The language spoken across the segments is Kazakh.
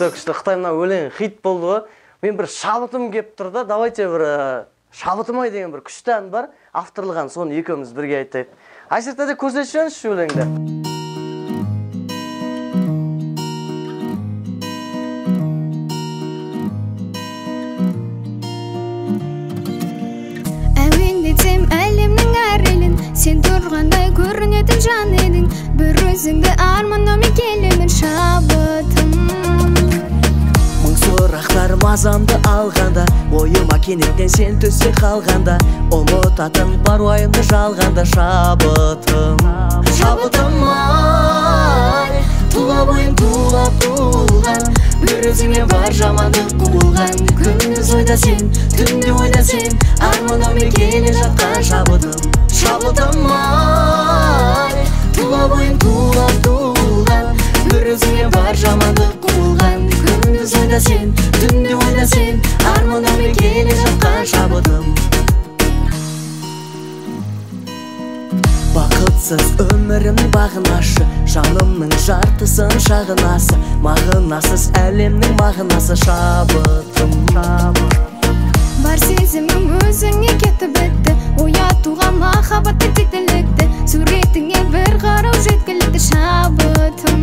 күшті. Қытай мына өлең хит болды ғой. Мен бір шабытым кеп тұр да, давайте бір шабытым-ай деген бір күшті ән бар. Авторлыған, соны екеуміз бірге айтайық. Айсыртада көрсетшеңізші өлеңді. Әуендетсем әлемнің әр елін, сен тұрғандай көрінетін жан едің. Бір өзіңді арманыма келемін шабытым. Мың сұрақтар мазамды алғанда, ойыма кенеттен сен түсе қалғанда, ұмытатын бар уайымды жалғанда шабытым. Шабытым-ай, тұла бойым тулап туылған, бір өзіңе бар жамандық қуылған. Күндіз ойда сен, түнде ойда сен, арманыма келе жатқан шабытым. Шабытым-ай, тұла бойым тулап туылған, бір өзіңе бар жамандық қуылған. Күндіз ойда сен, түнде ойда сен, арманыма келе жатқан шабытым. Бақытсыз өмірімнің бағынасы, жанымның жартысын шағынасы, мағынасыз әлемнің мағынасы шабытым. Бар сезімім өзіңе кетті бітті, оятуға махаббатты тектілікті, суретіңе бір қарау жеткілікті шабытым.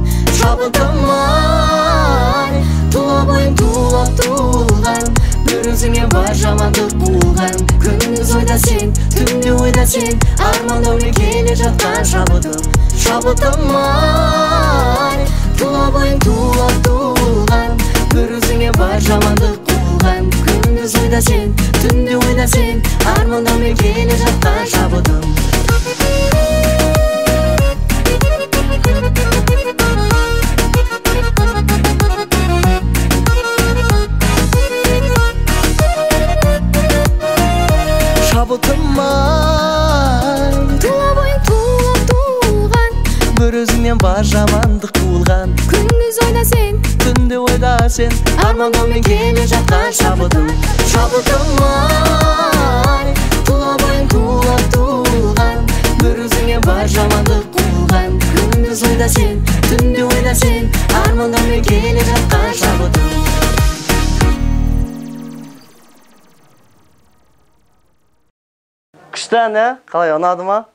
Шабытым-ай, тұла бойым тулап туылған, бір өзіңе бар жамандық қуылған. Күндіз ойда сен, түнде ойда сен, арманыма келе жатқан шабытым. Шабытым-ай, тұла бойым тулап туылған, бір өзіңе бар жамандық қуылған. Күндіз ойда сен, түнде ойда сен, арманыма келе жатқан шабытым. Шабытым-ай, Тұла бойың тулап туылған, бір өзіңнен бар жамандық туылған. күндіз ойда сен, Түнде ойда сен, арманыма келе жатқан шабытым. Шабытым-ай, тұла бойың тулап туылған, бір өзіңе бар жамандық қуылған. Күндіз ойда сен, түнде ойда сен, арманыма келе жатқан шабытым. Күшті ән, қалай ұнады ма?